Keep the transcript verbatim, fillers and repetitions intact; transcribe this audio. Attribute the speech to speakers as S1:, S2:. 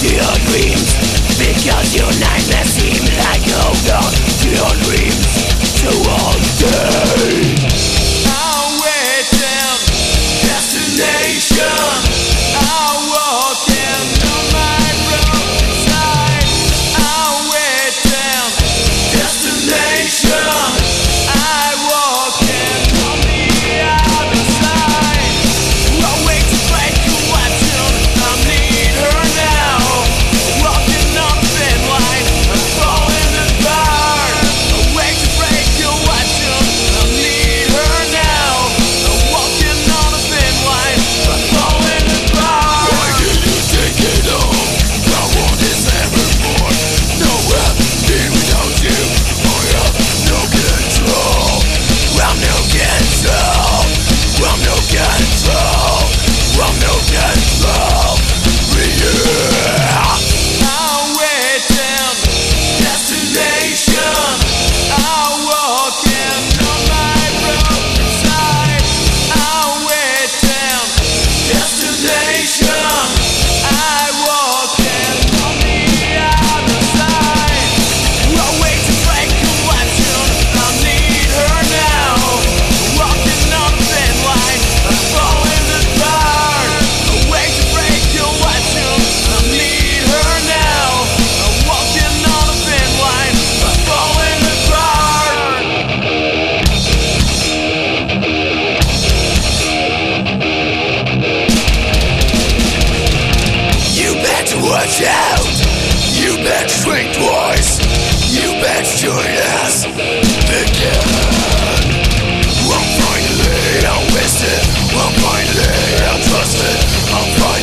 S1: your dreams, because your nightmares seem like hold on to your dreams. So all day I'm waiting, destination. I'm walking on my road side. I'm waiting, destination. I'm walking on the other side. I'll wait to break a weapon. I need her now. Walking on a thin line, I'm falling apart. I'll wait to break a weapon. I need her now. I'm walking on a thin line, I'm falling apart. Why did you take it off? I want this evermore. Nowhere being without you. I have no control. I'm no control. I'm no control. I'm no control. Yeah. I'm waiting, destination. I'm walking on my road side. I'm waiting, destination. I'm walking on the other side. I'll wait to break a weapon. I need her now. Walking on a thin line, I'm falling apart. I'll wait to break a weapon. I need her now. I'm walking on a thin line, I'm falling apart. You better watch out. You better think twice. You better join us again. I'm finally, I'm wasted. I'm finally, I'm trusted. I'm finally